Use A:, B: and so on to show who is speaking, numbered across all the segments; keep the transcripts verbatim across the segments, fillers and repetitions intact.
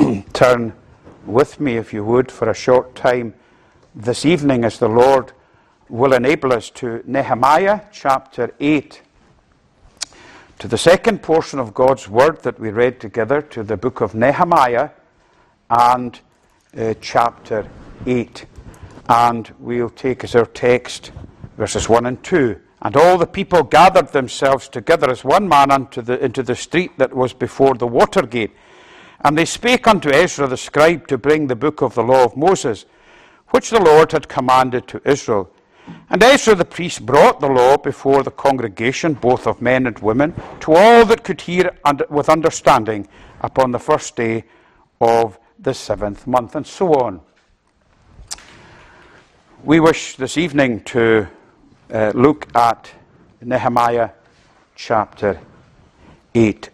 A: turn with me, if you would, for a short time this evening, as the Lord will enable us, to Nehemiah chapter eight, to the second portion of God's Word that we read together, to the book of Nehemiah and uh, chapter eight. And we'll take as our text verses one and two. And all the people gathered themselves together as one man unto the, into the street that was before the water gate. And they spake unto Ezra the scribe to bring the book of the law of Moses, which the Lord had commanded to Israel. And Ezra the priest brought the law before the congregation, both of men and women, to all that could hear with understanding, upon the first day of the seventh month, and so on. We wish this evening to uh, look at Nehemiah chapter eight.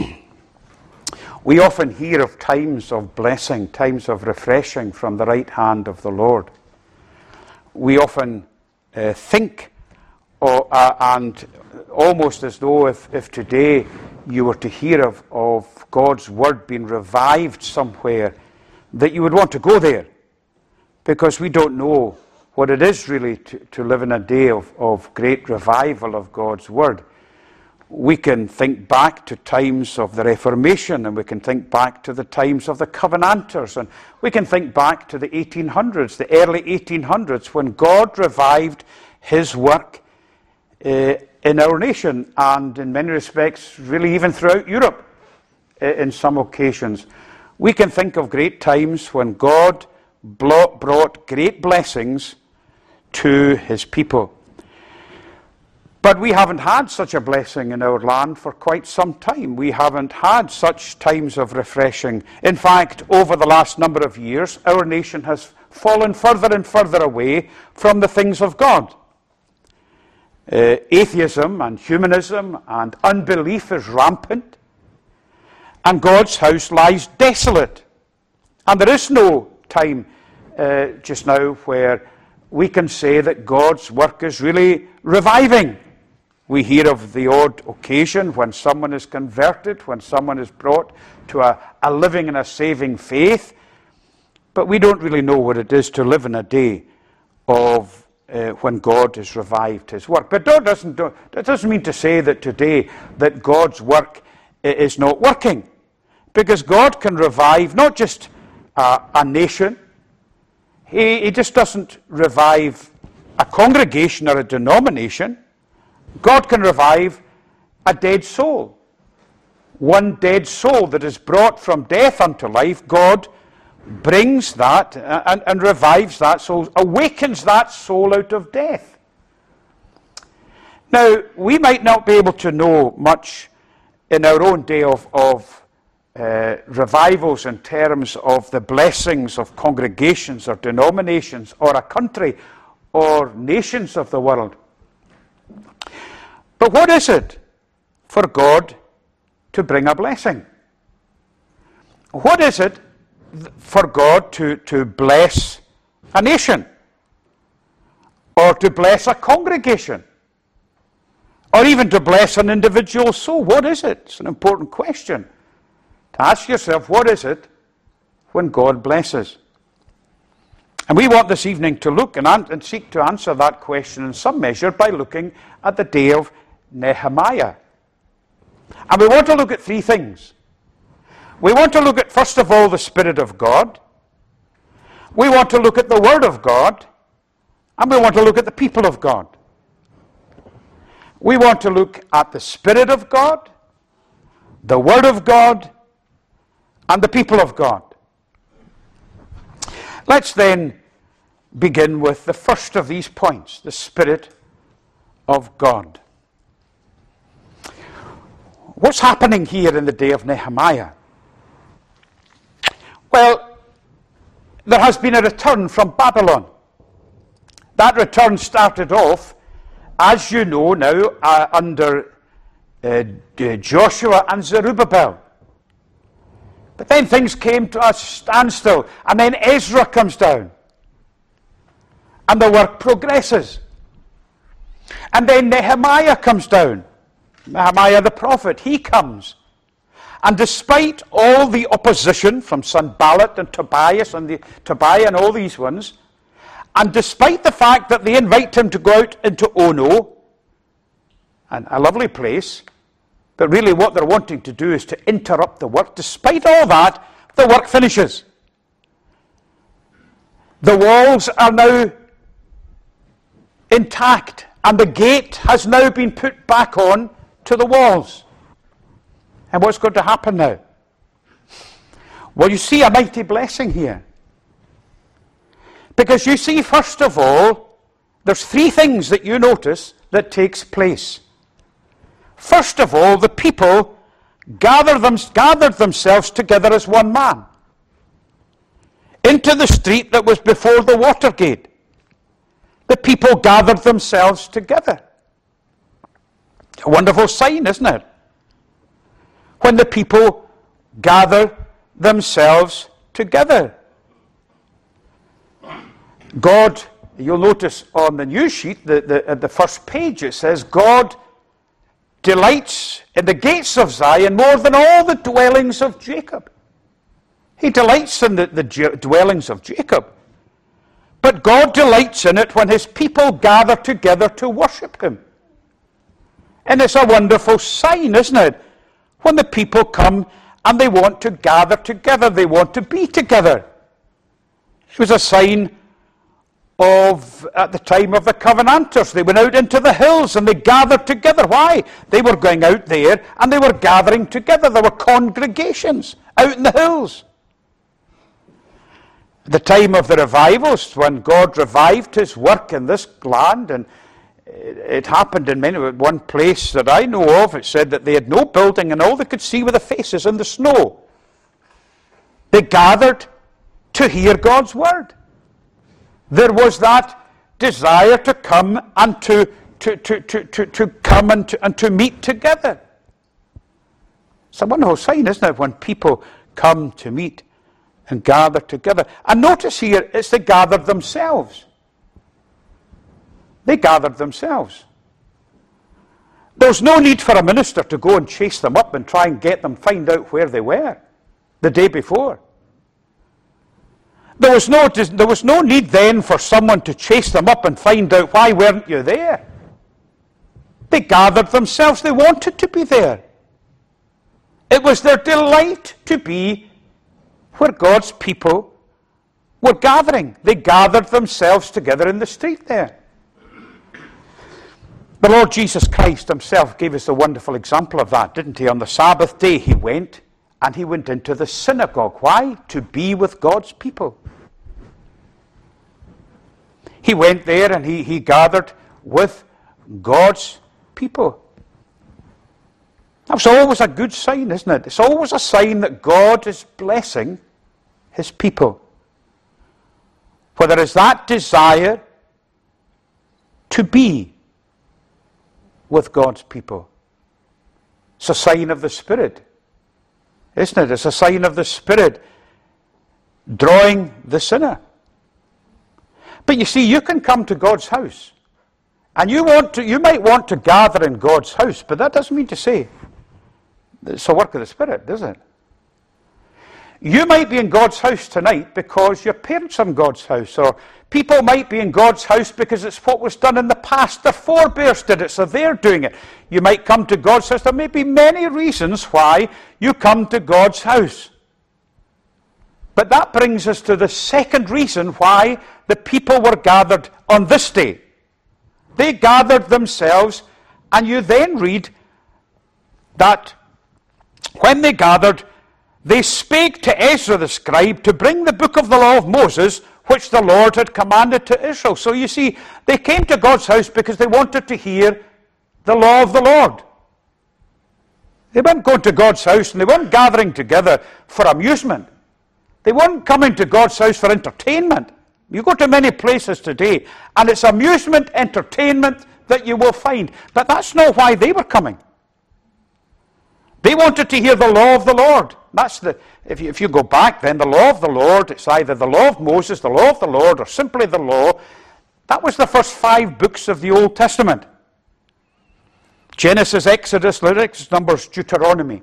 A: We often hear of times of blessing, times of refreshing from the right hand of the Lord. We often uh, think, uh, uh, and almost as though if, if today you were to hear of, of God's word being revived somewhere, that you would want to go there, because we don't know what it is really to, to live in a day of, of great revival of God's word. We can think back to times of the Reformation, and we can think back to the times of the Covenanters, and we can think back to the eighteen hundreds, the early eighteen hundreds, when God revived his work uh, in our nation, and in many respects, really even throughout Europe uh, in some occasions. We can think of great times when God brought great blessings to his people. But we haven't had such a blessing in our land for quite some time. We haven't had such times of refreshing. In fact, over the last number of years, our nation has fallen further and further away from the things of God. Uh, atheism and humanism and unbelief is rampant, and God's house lies desolate. And there is no time uh, just now where we can say that God's work is really reviving. We hear of the odd occasion when someone is converted, when someone is brought to a, a living and a saving faith, but we don't really know what it is to live in a day of uh, when God has revived his work. But that doesn't, that doesn't mean to say that today that God's work is not working, because God can revive not just a, a nation. He, he just doesn't revive a congregation or a denomination. God can revive a dead soul. One dead soul that is brought from death unto life, God brings that and, and revives that soul, awakens that soul out of death. Now, we might not be able to know much in our own day of, of uh, revivals in terms of the blessings of congregations or denominations or a country or nations of the world. But what is it for God to bring a blessing? What is it for God to, to bless a nation? Or to bless a congregation? Or even to bless an individual soul? What is it? It's an important question. To ask yourself, what is it when God blesses? And we want this evening to look and, and seek to answer that question in some measure by looking at the day of Nehemiah. And we want to look at three things. We want to look at, first of all, the Spirit of God. We want to look at the Word of God. And we want to look at the people of God. We want to look at the Spirit of God, the Word of God, and the people of God. Let's then begin with the first of these points, the Spirit of God. What's happening here in the day of Nehemiah? Well, there has been a return from Babylon. That return started off, as you know now, uh, under uh, Joshua and Zerubbabel. But then things came to a standstill, and then Ezra comes down, and the work progresses. And then Nehemiah comes down. Nehemiah the prophet, he comes. And despite all the opposition from Sanballat and Tobias and the, Tobiah and all these ones, and despite the fact that they invite him to go out into Ono, and a lovely place, but really what they're wanting to do is to interrupt the work, despite all that, the work finishes. The walls are now intact, and the gate has now been put back on to the walls. And what's going to happen now? Well, you see a mighty blessing here. Because you see, first of all, there's three things that you notice that takes place. First of all, the people gather them, gathered themselves together as one man into the street that was before the water gate. The people gathered themselves together. It's a wonderful sign, isn't it? When the people gather themselves together. God, you'll notice on the news sheet, the, the, at the first page, it says, God delights in the gates of Zion more than all the dwellings of Jacob. He delights in the, the dwellings of Jacob. But God delights in it when his people gather together to worship him. And it's a wonderful sign, isn't it? When the people come and they want to gather together, they want to be together. It was a sign of, at the time of the Covenanters, they went out into the hills and they gathered together. Why? They were going out there and they were gathering together. There were congregations out in the hills. At the time of the revivals, when God revived his work in this land, and it happened in many, one place that I know of, it said that they had no building and all they could see were the faces in the snow. They gathered to hear God's word. There was that desire to come and to, to, to, to, to, to come and to, and to meet together. It's a wonderful sign, isn't it, when people come to meet and gather together. And notice here, it's they gathered themselves. They gathered themselves. There was no need for a minister to go and chase them up and try and get them, find out where they were the day before. There was no, there was no need then for someone to chase them up and find out, why weren't you there? They gathered themselves. They wanted to be there. It was their delight to be where God's people were gathering. They gathered themselves together in the street there. The Lord Jesus Christ himself gave us a wonderful example of that, didn't he? On the Sabbath day he went, and he went into the synagogue. Why? To be with God's people. He went there and he, he gathered with God's people. That's always a good sign, isn't it? It's always a sign that God is blessing his people. For there is that desire to be with God's people. It's a sign of the Spirit, isn't it? It's a sign of the Spirit drawing the sinner. But you see, you can come to God's house, and you want to, you might want to gather in God's house, but that doesn't mean to say it's a work of the Spirit, does it? You might be in God's house tonight because your parents are in God's house, or people might be in God's house because it's what was done in the past. Their forebears did it, so they're doing it. You might come to God's house. There may be many reasons why you come to God's house. But that brings us to the second reason why the people were gathered on this day. They gathered themselves, and you then read that when they gathered, they spake to Ezra the scribe to bring the book of the law of Moses, which the Lord had commanded to Israel. So you see, they came to God's house because they wanted to hear the law of the Lord. They weren't going to God's house and they weren't gathering together for amusement. They weren't coming to God's house for entertainment. You go to many places today and it's amusement, entertainment that you will find. But that's not why they were coming. They wanted to hear the law of the Lord. That's the, if you, if you go back then, the law of the Lord, it's either the law of Moses, the law of the Lord, or simply the law. That was the first five books of the Old Testament. Genesis, Exodus, Leviticus, Numbers, Deuteronomy.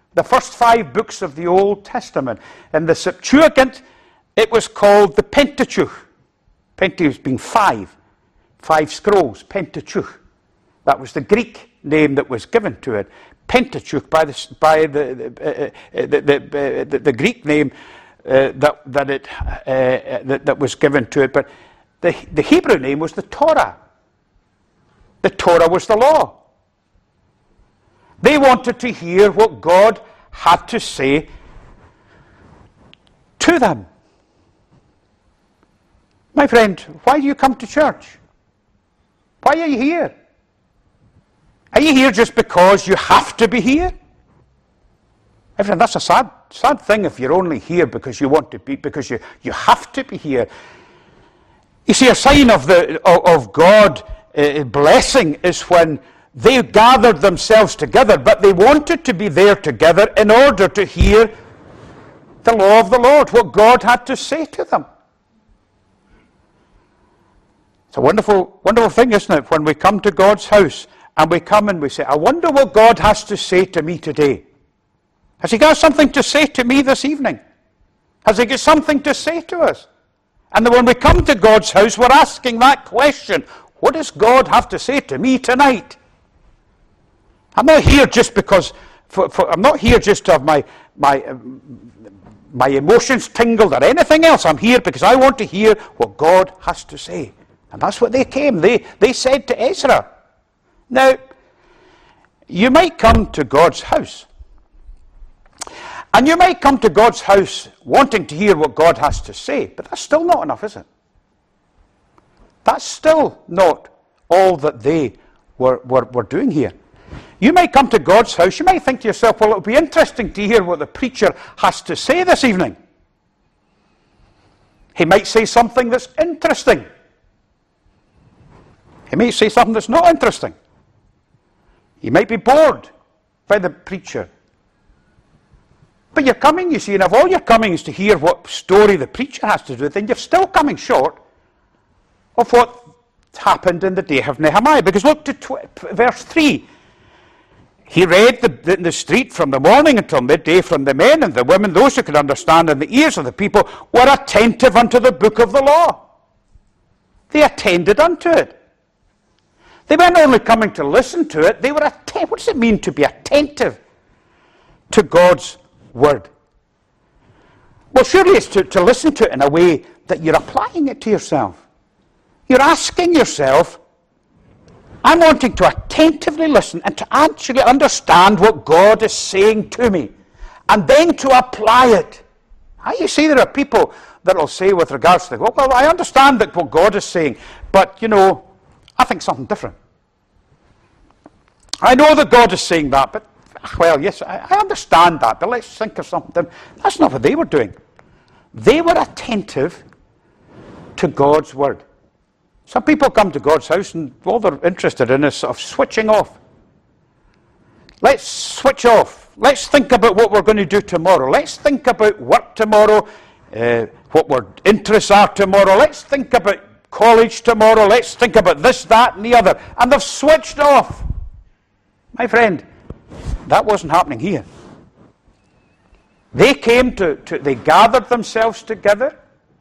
A: The first five books of the Old Testament. In the Septuagint, it was called the Pentateuch. Pentateuch being five. Five scrolls, Pentateuch. That was the Greek name that was given to it. Pentateuch by the, by the, uh, the, the, the, the Greek name uh, that, that, it, uh, that, that was given to it. But the, the Hebrew name was the Torah. The Torah was the law. They wanted to hear what God had to say to them. My friend, why do you come to church? Why are you here? Are you here just because you have to be here? My friend, that's a sad, sad thing if you're only here because you want to be, because you, you have to be here. You see, a sign of the of, of God uh, blessing is when they gathered themselves together, but they wanted to be there together in order to hear the law of the Lord, what God had to say to them. It's a wonderful, wonderful thing, isn't it, when we come to God's house and we come and we say, I wonder what God has to say to me today. Has he got something to say to me this evening? Has he got something to say to us? And then when we come to God's house, we're asking that question, what does God have to say to me tonight? I'm not here just because, for, for, I'm not here just to have my, my, um, my emotions tingled or anything else. I'm here because I want to hear what God has to say. And that's what they came. They, they said to Ezra. Now, you might come to God's house. And you might come to God's house wanting to hear what God has to say. But that's still not enough, is it? That's still not all that they were, were, were doing here. You might come to God's house, you might think to yourself, well, it would be interesting to hear what the preacher has to say this evening. He might say something that's interesting. He may say something that's not interesting. You might be bored by the preacher. But you're coming, you see, and if all you're coming is to hear what story the preacher has to do, then you're still coming short of what happened in the day of Nehemiah. Because look to tw- verse three. He read the, the, the street from the morning until midday, from the men and the women, those who could understand, and the ears of the people were attentive unto the book of the law. They attended unto it. They weren't only coming to listen to it, they were attentive. What does it mean to be attentive to God's word? Well, surely it's to, to listen to it in a way that you're applying it to yourself. You're asking yourself, I'm wanting to attentively listen and to actually understand what God is saying to me, and then to apply it. Now, you see, there are people that will say with regards to, well, well, I understand that what God is saying, but, you know, I think something different. I know that God is saying that, but, well, yes, I, I understand that, but let's think of something different. That's not what they were doing. They were attentive to God's word. Some people come to God's house and all they're interested in is sort of switching off. Let's switch off. Let's think about what we're going to do tomorrow. Let's think about work tomorrow, uh, what our interests are tomorrow. Let's think about college tomorrow. Let's think about this, that, and the other. And they've switched off. My friend, that wasn't happening here. They came to, to they gathered themselves together.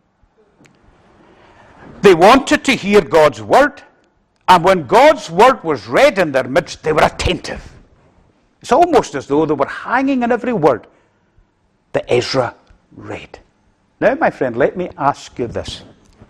A: They wanted to hear God's word, and when God's word was read in their midst, they were attentive. It's almost as though they were hanging on every word that Ezra read. Now, my friend, let me ask you this.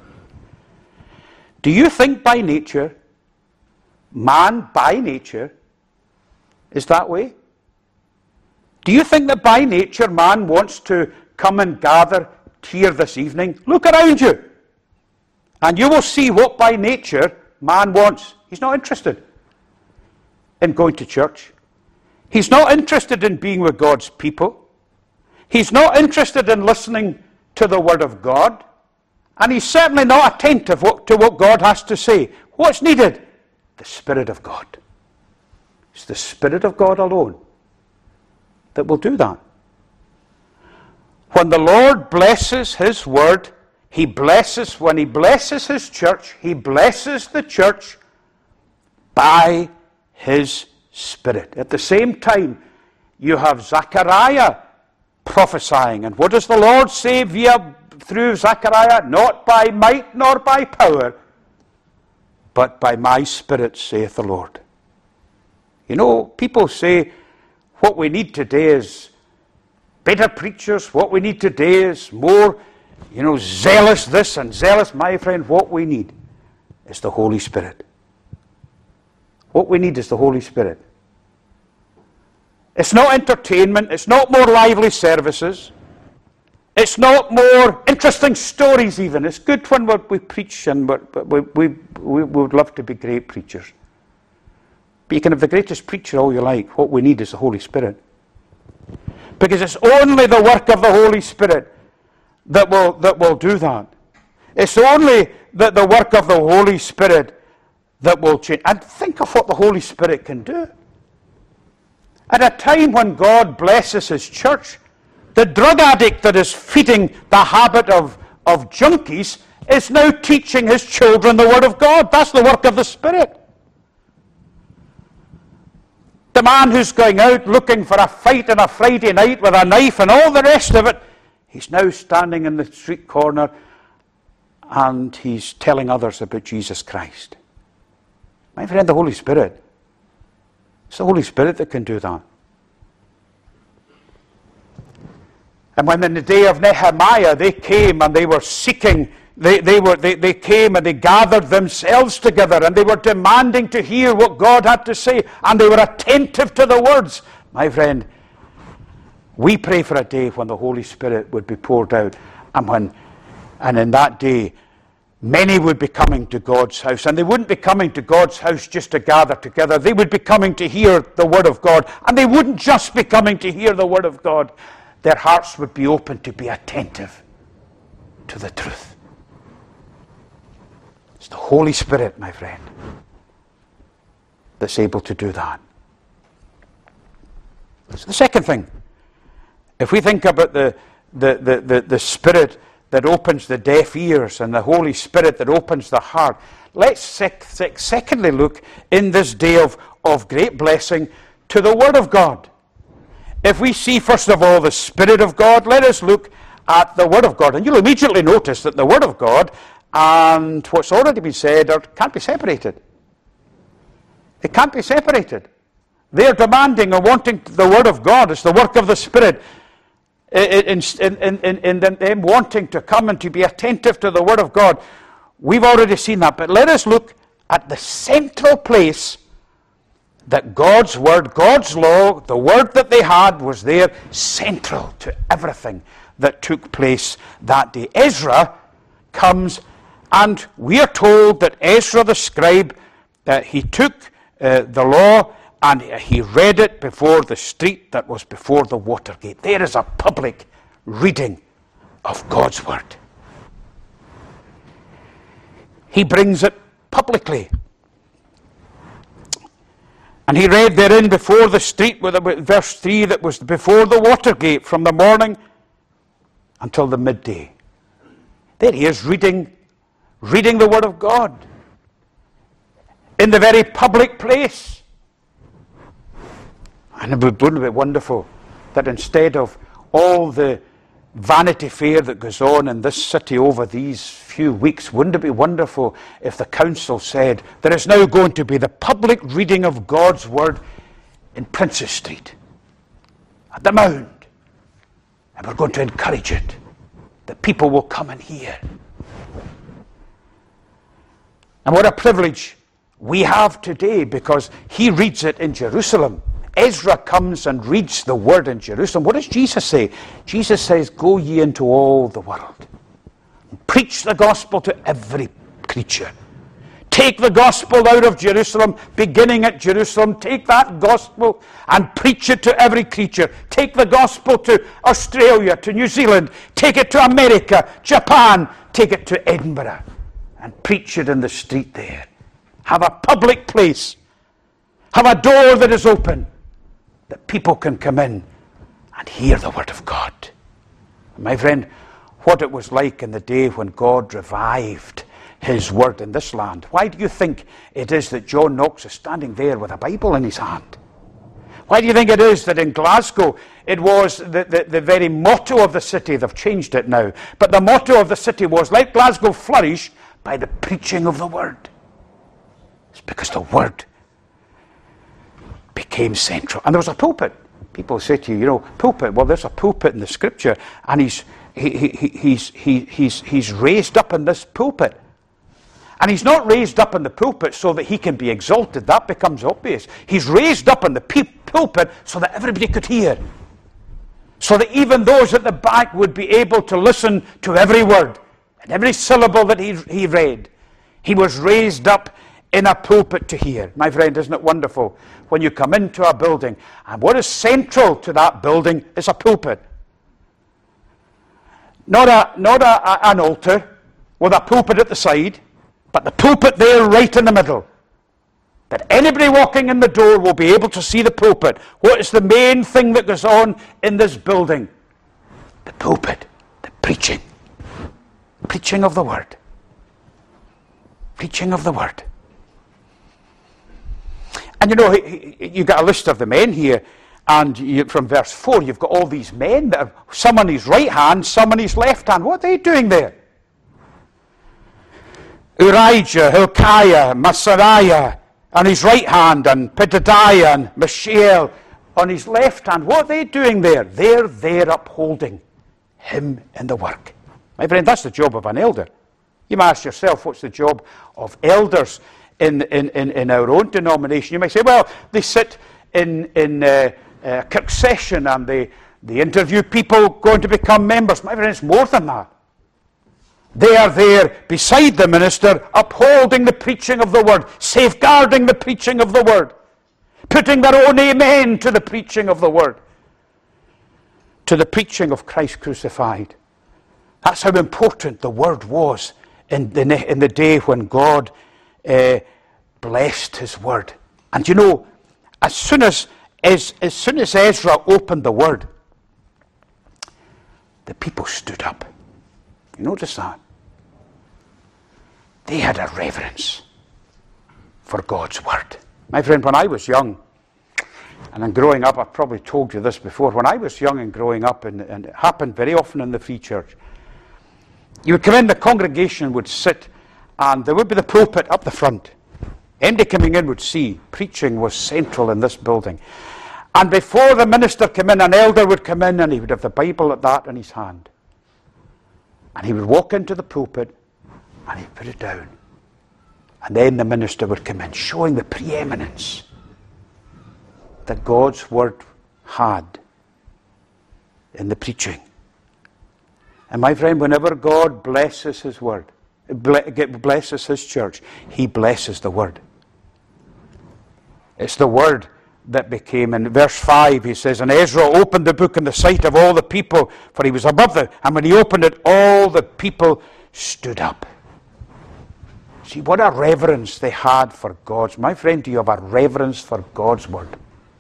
A: Do you think by nature, man by nature, is that way? Do you think that by nature man wants to come and gather here this evening? Look around you. And you will see what by nature man wants. He's not interested in going to church. He's not interested in being with God's people. He's not interested in listening to the word of God. And he's certainly not attentive to what God has to say. What's needed? The Spirit of God. It's the Spirit of God alone that will do that. When the Lord blesses his word, he blesses, when he blesses his church, he blesses the church by his Spirit. At the same time, you have Zechariah prophesying. And what does the Lord say via through Zechariah? Not by might nor by power, but by my Spirit, saith the Lord. You know, people say what we need today is better preachers. What we need today is more, you know, zealous this and zealous. My friend, what we need is the Holy Spirit. What we need is the Holy Spirit. It's not entertainment. It's not more lively services. It's not more interesting stories even. It's good when we preach, and we, we, we, we would love to be great preachers. But you can have the greatest preacher all you like. What we need is the Holy Spirit. Because it's only the work of the Holy Spirit that will, that will do that. It's only the, the work of the Holy Spirit that will change. And think of what the Holy Spirit can do. At a time when God blesses His church, the drug addict that is feeding the habit of, of junkies is now teaching his children the Word of God. That's the work of the Spirit. The man who's going out looking for a fight on a Friday night with a knife and all the rest of it, he's now standing in the street corner and he's telling others about Jesus Christ. My friend, the Holy Spirit. It's the Holy Spirit that can do that. And when in the day of Nehemiah they came and they were seeking, they, they, were, they, they came and they gathered themselves together and they were demanding to hear what God had to say, and they were attentive to the words. My friend, we pray for a day when the Holy Spirit would be poured out, and when, and in that day many would be coming to God's house, and they wouldn't be coming to God's house just to gather together. They would be coming to hear the Word of God, and they wouldn't just be coming to hear the Word of God. Their hearts would be open to be attentive to the truth. It's the Holy Spirit, my friend, that's able to do that. So the second thing, if we think about the, the, the, the, the Spirit that opens the deaf ears and the Holy Spirit that opens the heart, let's sec- sec- secondly look in this day of, of great blessing to the Word of God. If we see, first of all, the Spirit of God, let us look at the Word of God. And you'll immediately notice that the Word of God and what's already been said are, can't be separated. It can't be separated. They are demanding or wanting the Word of God. It's the work of the Spirit in, in, in, in them wanting to come and to be attentive to the Word of God. We've already seen that. But let us look at the central place that God's Word, God's law, the Word that they had was there, central to everything that took place that day. Ezra comes, and we are told that Ezra the scribe, uh, he took uh, the law and he read it before the street that was before the Watergate. There is a public reading of God's Word. He brings it publicly. And he read therein before the street, with verse three, that was before the Watergate, from the morning until the midday. There he is reading, reading the Word of God in the very public place. And it would be wonderful that instead of all the Vanity Fair that goes on in this city over these few weeks, wouldn't it be wonderful if the council said there is now going to be the public reading of God's Word in Princes Street, at the Mound, and we're going to encourage it, that people will come and hear. And what a privilege we have today, because he reads it in Jerusalem. Ezra comes and reads the Word in Jerusalem. What does Jesus say? Jesus says, "Go ye into all the world. Preach the gospel to every creature." Take the gospel out of Jerusalem, beginning at Jerusalem. Take that gospel and preach it to every creature. Take the gospel to Australia, to New Zealand. Take it to America, Japan. Take it to Edinburgh and preach it in the street there. Have a public place. Have a door that is open, that people can come in and hear the Word of God. My friend, what it was like in the day when God revived His Word in this land. Why do you think it is that John Knox is standing there with a Bible in his hand? Why do you think it is that in Glasgow it was the, the, the very motto of the city? They've changed it now. But the motto of the city was, let Glasgow flourish by the preaching of the word. It's because the word became central. And there was a pulpit. People say to you, you know, pulpit. Well, there's a pulpit in the scripture, and he's, he, he, he, he's, he, he's, he's raised up in this pulpit. And he's not raised up in the pulpit so that he can be exalted. That becomes obvious. He's raised up in the pe- pulpit so that everybody could hear. So that even those at the back would be able to listen to every word and every syllable that he, he read. He was raised up in a pulpit to hear. My friend, isn't it wonderful when you come into a building, and what is central to that building is a pulpit. Not, a, not a, a, an altar with a pulpit at the side, but the pulpit there right in the middle. That anybody walking in the door will be able to see the pulpit. What is the main thing that goes on in this building? The pulpit, the preaching. Preaching of the word. Preaching of the word. And you know, you got a list of the men here, and you, from verse four, you've got all these men that are some on his right hand, some on his left hand. What are they doing there? Urijah, Hilkiah, Masariah on his right hand, and Pedadiah and Mishael on his left hand. What are they doing there? They're there upholding him in the work. My friend, that's the job of an elder. You might ask yourself, what's the job of elders in, in, in, in our own denomination? You might say, well, they sit in, in uh, uh, Kirk session and they, they interview people going to become members. My friend, it's more than that. They are there beside the minister, upholding the preaching of the word, safeguarding the preaching of the word, putting their own amen to the preaching of the word, to the preaching of Christ crucified. That's how important the word was in the, in the day when God uh, blessed his word. And you know, as soon as, as, as soon as Ezra opened the word, the people stood up. You notice that? They had a reverence for God's word. My friend, when I was young, and in growing up, I've probably told you this before, when I was young and growing up, and, and it happened very often in the Free Church, you would come in, the congregation would sit, and there would be the pulpit up the front. Anybody coming in would see preaching was central in this building. And before the minister came in, an elder would come in, and he would have the Bible at that in his hand. And he would walk into the pulpit, and he'd put it down. And then the minister would come in, showing the preeminence that God's word had in the preaching. And my friend, whenever God blesses his word, blesses his church, he blesses the word. It's the word that became, in verse five, he says, and Ezra opened the book in the sight of all the people, for he was above them. And when he opened it, all the people stood up. See, what a reverence they had for God's. My friend, do you have a reverence for God's word?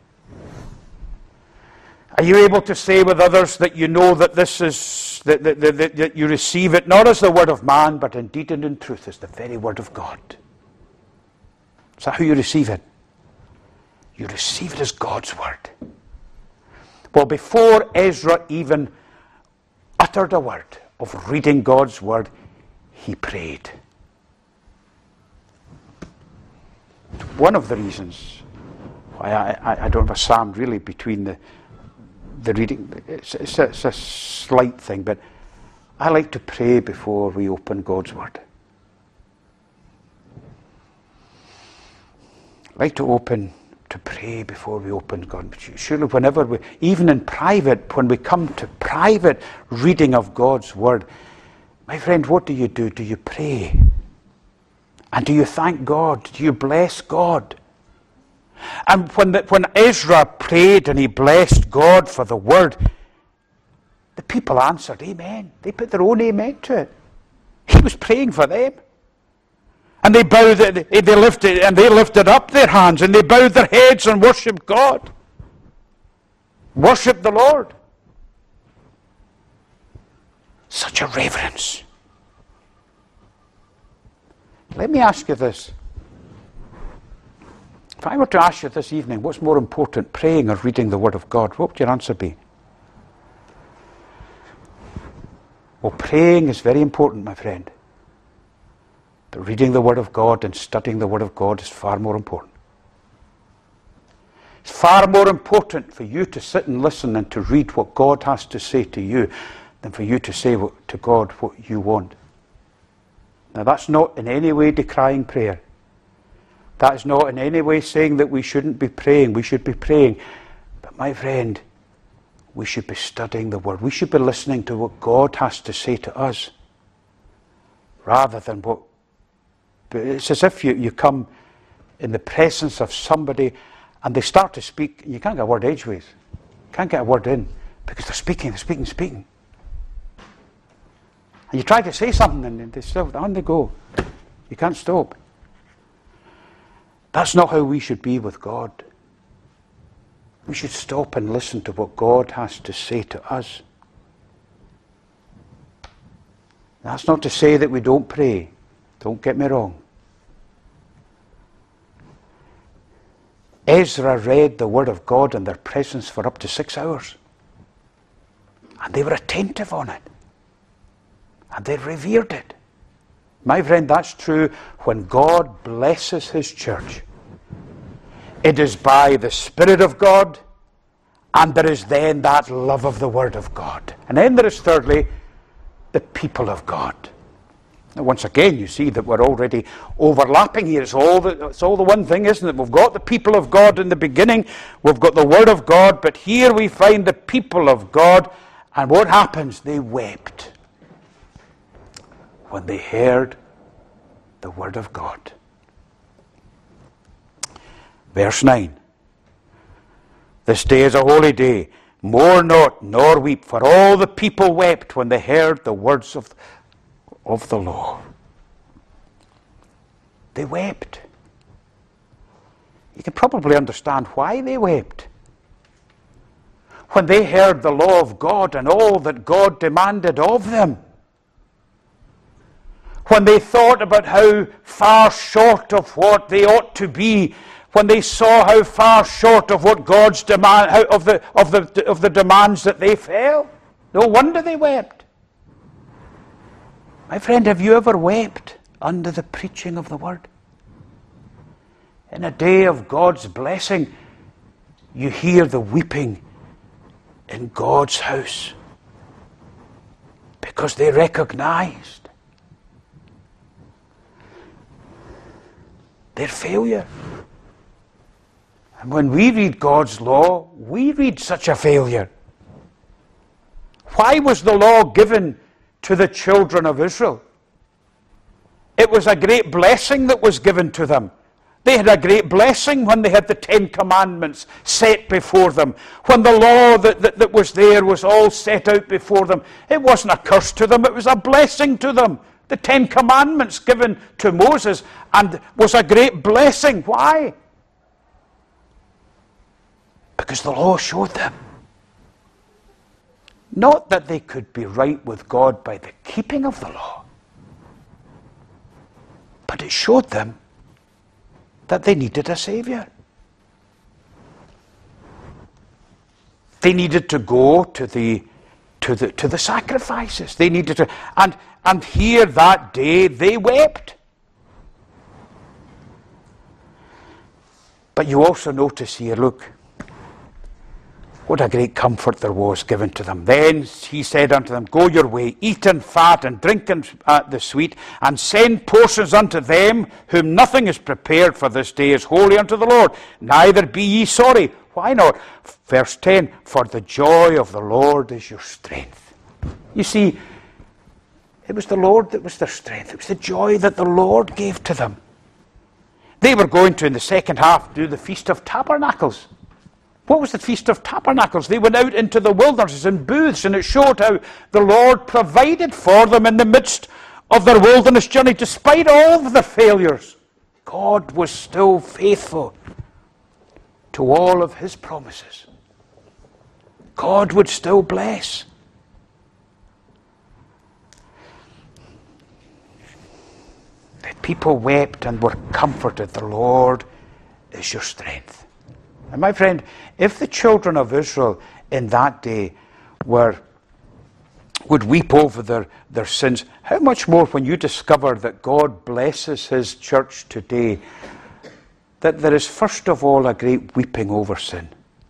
A: Are you able to say with others that you know that this is, that, that, that, that you receive it not as the word of man, but indeed and in truth as the very word of God? Is that how you receive it? You receive it as God's word. Well, before Ezra even uttered a word of reading God's word, he prayed. One of the reasons why I, I, I don't have a psalm really between the the reading, it's, it's, a, it's a slight thing, but I like to pray before we open God's word. I like to open, to pray before we open God. Surely whenever we, even in private, when we come to private reading of God's word, my friend, what do you do? Do you pray? And do you thank God? Do you bless God? And when, the, when Ezra prayed and he blessed God for the word, the people answered, amen. They put their own amen to it. He was praying for them. And they bowed, they lifted, and they lifted up their hands, and they bowed their heads and worshipped God. Worshipped the Lord. Such a reverence. Let me ask you this. If I were to ask you this evening, what's more important, praying or reading the Word of God, what would your answer be? Well, praying is very important, my friend. But reading the Word of God and studying the Word of God is far more important. It's far more important for you to sit and listen and to read what God has to say to you than for you to say to God what you want. Now, that's not in any way decrying prayer. That is not in any way saying that we shouldn't be praying. We should be praying. But my friend, we should be studying the Word. We should be listening to what God has to say to us, rather than what... It's as if you, you come in the presence of somebody and they start to speak, and you can't get a word edgeways. You can't get a word in, because they're speaking, they're speaking, speaking. And you try to say something and they still, on they go. You can't stop. That's not how we should be with God. We should stop and listen to what God has to say to us. That's not to say that we don't pray. Don't get me wrong. Ezra read the Word of God in their presence for up to six hours. And they were attentive on it. And they revered it. My friend, that's true when God blesses His church. It is by the Spirit of God, and there is then that love of the Word of God. And then there is thirdly, the people of God. Now, once again, you see that we're already overlapping here. It's all, the, it's all the one thing, isn't it? We've got the people of God in the beginning. We've got the Word of God. But here we find the people of God. And what happens? They wept when they heard the Word of God. Verse nine. This day is a holy day. Mourn not, nor weep, for all the people wept when they heard the words of, of the law. They wept. You can probably understand why they wept. When they heard the law of God and all that God demanded of them. When they thought about how far short of what they ought to be, when they saw how far short of what God's demand, how, of the of the of the demands that they fell, no wonder they wept. My friend, have you ever wept under the preaching of the Word? In a day of God's blessing, you hear the weeping in God's house because they recognized their failure. And when we read God's law, we read such a failure. Why was the law given to the children of Israel? It was a great blessing that was given to them. They had a great blessing when they had the Ten Commandments set before them. When the law that, that, that was there was all set out before them. It wasn't a curse to them, it was a blessing to them. The Ten Commandments given to Moses and was a great blessing. Why? Because the law showed them. Not that they could be right with God by the keeping of the law, but it showed them that they needed a Savior. They needed to go to the to the to the sacrifices. They needed to and and here that day they wept. But you also notice here, look, what a great comfort there was given to them. Then he said unto them, go your way, eat and fat, and drink and, uh, the sweet, and send portions unto them whom nothing is prepared, for this day is holy unto the Lord. Neither be ye sorry. Why not? Verse ten, for the joy of the Lord is your strength. You see, it was the Lord that was their strength. It was the joy that the Lord gave to them. They were going to, in the second half, do the Feast of Tabernacles. What was the Feast of Tabernacles? They went out into the wilderness in booths, and it showed how the Lord provided for them in the midst of their wilderness journey. Despite all of their failures, God was still faithful to all of His promises. God would still bless. The people wept and were comforted. The Lord is your strength. And my friend, if the children of Israel in that day were would weep over their, their sins, how much more when you discover that God blesses his church today, that there is first of all a great weeping over sin.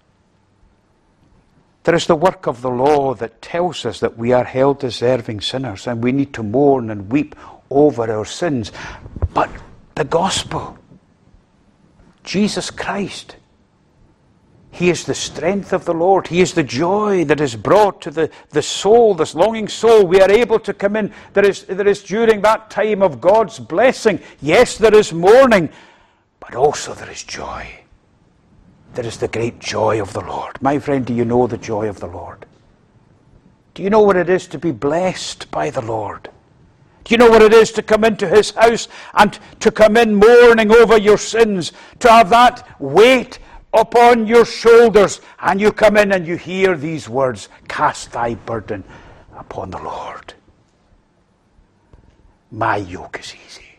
A: There is the work of the law that tells us that we are held deserving sinners and we need to mourn and weep over our sins. But the gospel, Jesus Christ, he is the strength of the Lord. He is the joy that is brought to the, the soul, this longing soul. We are able to come in. There is, there is during that time of God's blessing, yes, there is mourning, but also there is joy. There is the great joy of the Lord. My friend, do you know the joy of the Lord? Do you know what it is to be blessed by the Lord? Do you know what it is to come into his house and to come in mourning over your sins, to have that weight upon your shoulders, and you come in and you hear these words, cast thy burden upon the Lord. My yoke is easy.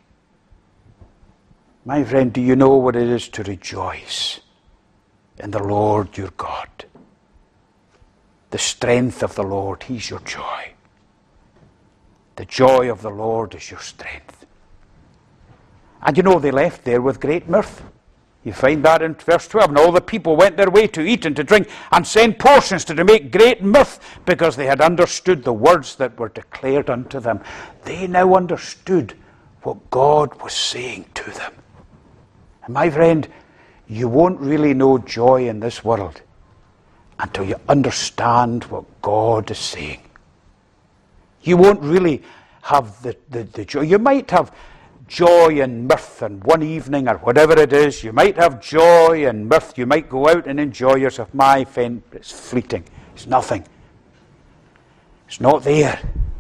A: My friend, do you know what it is to rejoice in the Lord your God? The strength of the Lord, he's your joy. The joy of the Lord is your strength. And you know, they left there with great mirth. You find that in verse twelve. And all the people went their way to eat and to drink and send portions to make great mirth, because they had understood the words that were declared unto them. They now understood what God was saying to them. And my friend, you won't really know joy in this world until you understand what God is saying. You won't really have the, the, the joy. You might have joy and mirth and one evening or whatever it is. You might have joy and mirth. You might go out and enjoy yourself. My friend, it's fleeting. It's nothing. It's not there.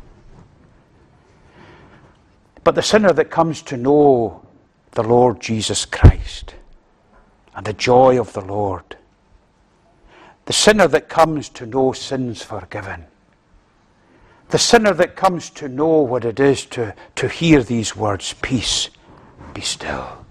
A: But the sinner that comes to know the Lord Jesus Christ and the joy of the Lord, the sinner that comes to know sins forgiven, the sinner that comes to know what it is to, to hear these words, peace, be still,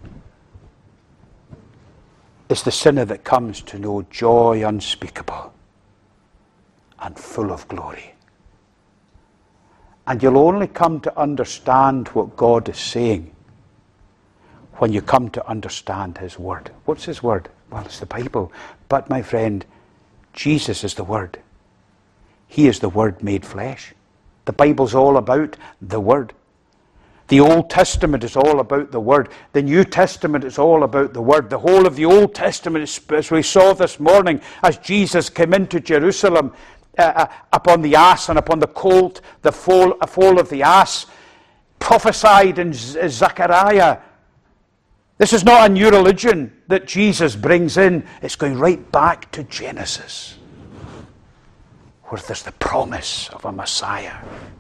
A: is the sinner that comes to know joy unspeakable and full of glory. And you'll only come to understand what God is saying when you come to understand his word. What's his word? Well, it's the Bible. But my friend, Jesus is the word. He is the word made flesh. The Bible's all about the Word. The Old Testament is all about the Word. The New Testament is all about the Word. The whole of the Old Testament, as we saw this morning, as Jesus came into Jerusalem uh, uh, upon the ass and upon the colt, the foal, a foal of the ass, prophesied in Z- Zechariah. This is not a new religion that Jesus brings in. It's going right back to Genesis, where there's the promise of a Messiah.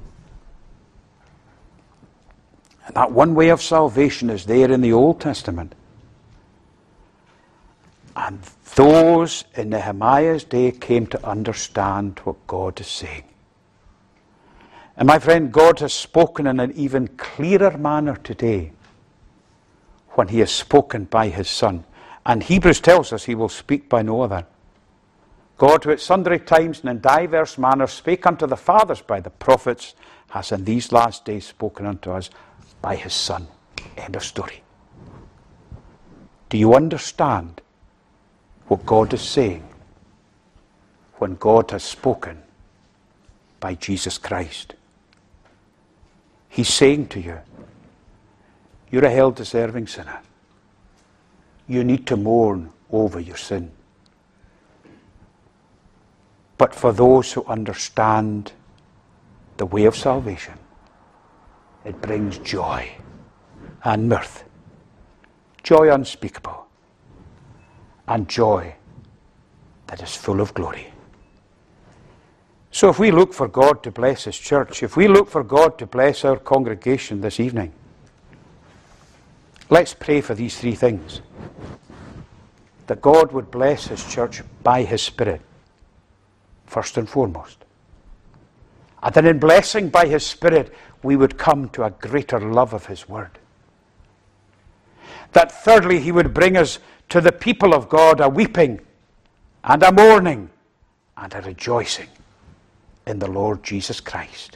A: And that one way of salvation is there in the Old Testament. And those in Nehemiah's day came to understand what God is saying. And my friend, God has spoken in an even clearer manner today when he has spoken by his Son. And Hebrews tells us he will speak by no other. God, who at sundry times and in divers manners spake unto the fathers by the prophets, has in these last days spoken unto us by his Son. End of story. Do you understand what God is saying when God has spoken by Jesus Christ? He's saying to you, you're a hell-deserving sinner. You need to mourn over your sin. But for those who understand the way of salvation, it brings joy and mirth, joy unspeakable, and joy that is full of glory. So if we look for God to bless his church, if we look for God to bless our congregation this evening, let's pray for these three things. That God would bless his church by his Spirit, first and foremost. And that in blessing by his Spirit, we would come to a greater love of his word. That thirdly, he would bring us to the people of God a weeping and a mourning and a rejoicing in the Lord Jesus Christ.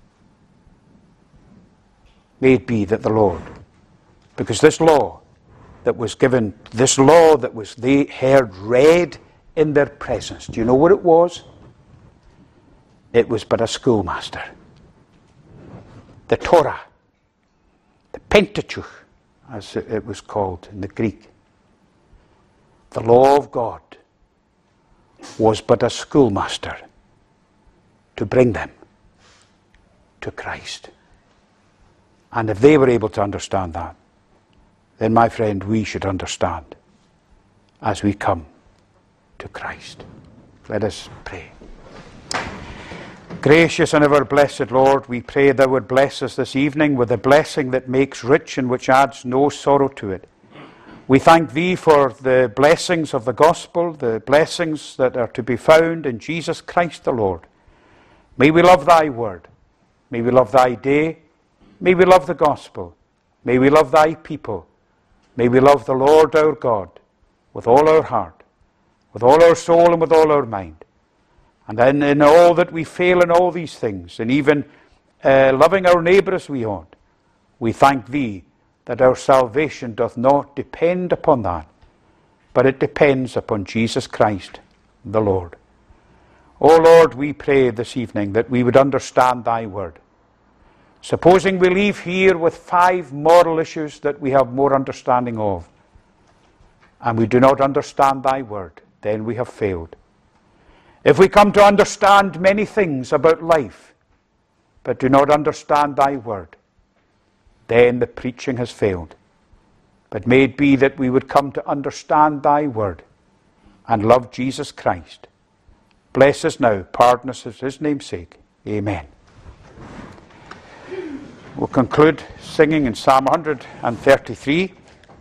A: May it be that the Lord, because this law that was given, this law that was they heard read in their presence, do you know what it was? It was but a schoolmaster. The Torah, the Pentateuch, as it was called in the Greek, the law of God, was but a schoolmaster to bring them to Christ. And if they were able to understand that, then, my friend, we should understand as we come to Christ. Let us pray. Gracious and ever blessed Lord, we pray thou would bless us this evening with a blessing that makes rich and which adds no sorrow to it. We thank thee for the blessings of the gospel, the blessings that are to be found in Jesus Christ the Lord. May we love thy word. May we love thy day. May we love the gospel. May we love thy people. May we love the Lord our God with all our heart, with all our soul and with all our mind. And then in all that we fail in all these things, and even uh, loving our neighbour as we ought, we thank thee that our salvation doth not depend upon that, but it depends upon Jesus Christ the Lord. O Lord, we pray this evening that we would understand thy word. Supposing we leave here with five moral issues that we have more understanding of, and we do not understand thy word, then we have failed. If we come to understand many things about life, but do not understand thy word, then the preaching has failed. But may it be that we would come to understand thy word and love Jesus Christ. Bless us now, pardon us for his name's sake. Amen. We'll conclude singing in Psalm one thirty-three.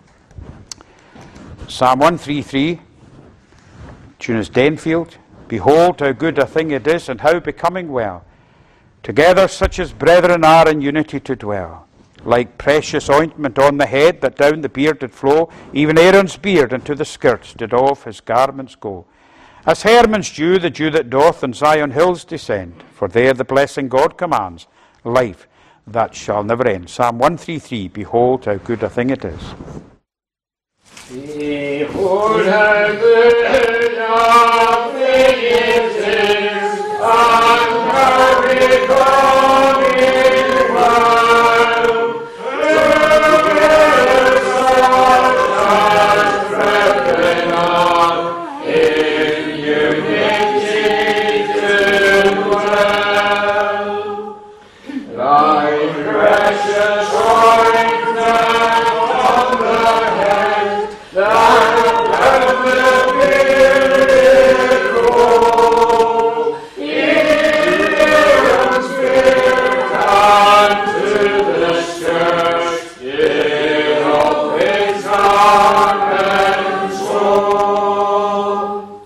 A: Psalm one thirty-three, tune is Denfield. Behold, how good a thing it is, and how becoming well, together such as brethren are in unity to dwell. Like precious ointment on the head, that down the beard did flow, even Aaron's beard unto the skirts did off his garments go. As Hermon's dew, the dew that doth on Zion hills descend, for there the blessing God commands, life that shall never end. Psalm one thirty-three, behold, how good a thing it is.
B: Behold, how good a thing it is, and how becoming well, to be such as brethren are in unity to dwell. Like precious ointment on the head, that down the beard did flow, even Aaron's beard unto the skirts did off his garments go.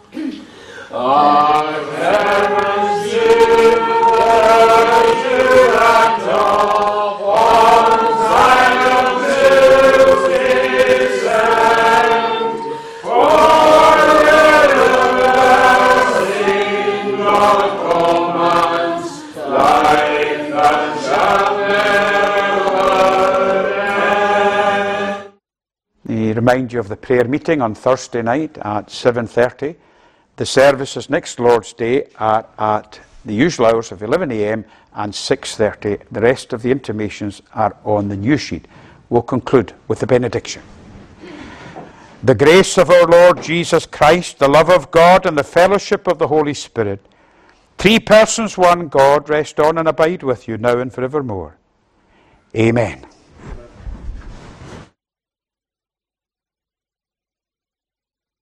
B: Of heaven's dew, the dew that doth on Zion's hills descend, for there the blessing God commands, life that shall never end.
A: I remind you of the prayer meeting on Thursday night at seven thirty. The service is next Lord's Day at, at the usual hours of eleven a m and six thirty. The rest of the intimations are on the news sheet. We'll conclude with the benediction. The grace of our Lord Jesus Christ, the love of God, and the fellowship of the Holy Spirit, three persons, one God, rest on and abide with you now and forevermore. Amen.